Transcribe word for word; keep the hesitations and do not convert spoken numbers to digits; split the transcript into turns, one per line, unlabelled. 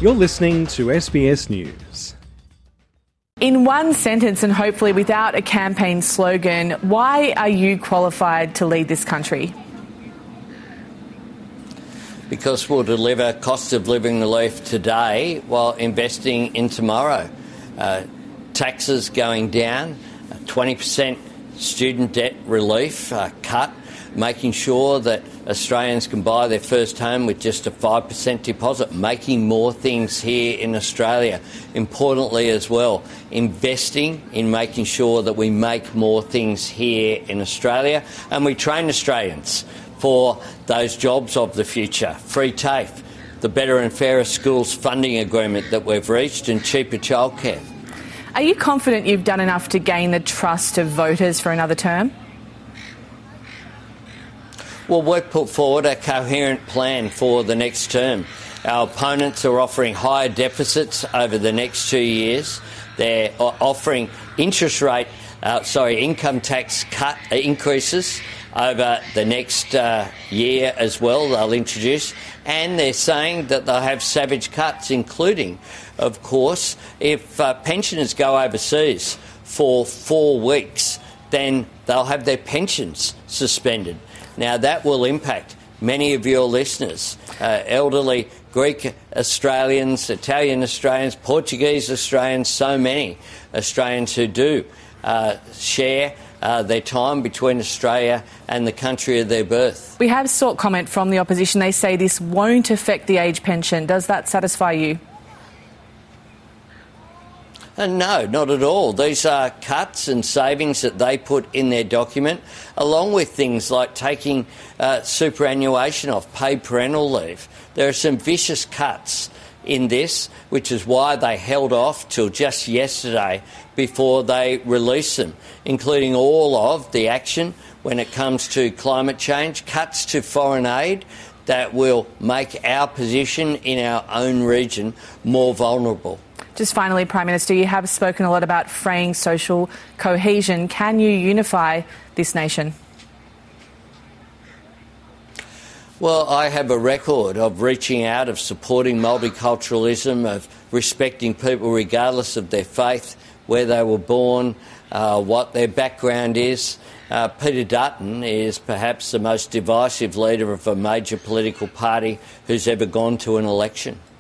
You're listening to S B S News.
In one sentence and hopefully without a campaign slogan, why are you qualified to lead this country?
Because we'll deliver cost of living relief today while investing in tomorrow. Uh, taxes going down, twenty percent student debt relief uh, cut, making sure that Australians can buy their first home with just a five percent deposit, making more things here in Australia. Importantly as well, investing in making sure that we make more things here in Australia and we train Australians for those jobs of the future. Free TAFE, the Better and Fairer Schools funding agreement that we've reached, and cheaper childcare.
Are you confident you've done enough to gain the trust of voters for another term?
Well, we've put forward a coherent plan for the next term. Our opponents are offering higher deficits over the next two years. They're offering interest rate, uh, sorry, income tax cut uh, increases over the next uh, year as well. They'll introduce, and they're saying that they'll have savage cuts, including, of course, if uh, pensioners go overseas for four weeks, then they'll have their pensions suspended. Now, that will impact many of your listeners, uh, elderly Greek Australians, Italian Australians, Portuguese Australians, so many Australians who do uh, share uh, their time between Australia and the country of their birth.
We have sought comment from the opposition. They say this won't affect the age pension. Does that satisfy you?
Uh, no, not at all. These are cuts and savings that they put in their document, along with things like taking uh, superannuation off, paid parental leave. There are some vicious cuts in this, which is why they held off till just yesterday before they released them, including all of the action when it comes to climate change, cuts to foreign aid that will make our position in our own region more vulnerable.
Just finally, Prime Minister, you have spoken a lot about fraying social cohesion. Can you unify this nation?
Well, I have a record of reaching out, of supporting multiculturalism, of respecting people regardless of their faith, where they were born, uh, what their background is. Uh, Peter Dutton is perhaps the most divisive leader of a major political party who's ever gone to an election.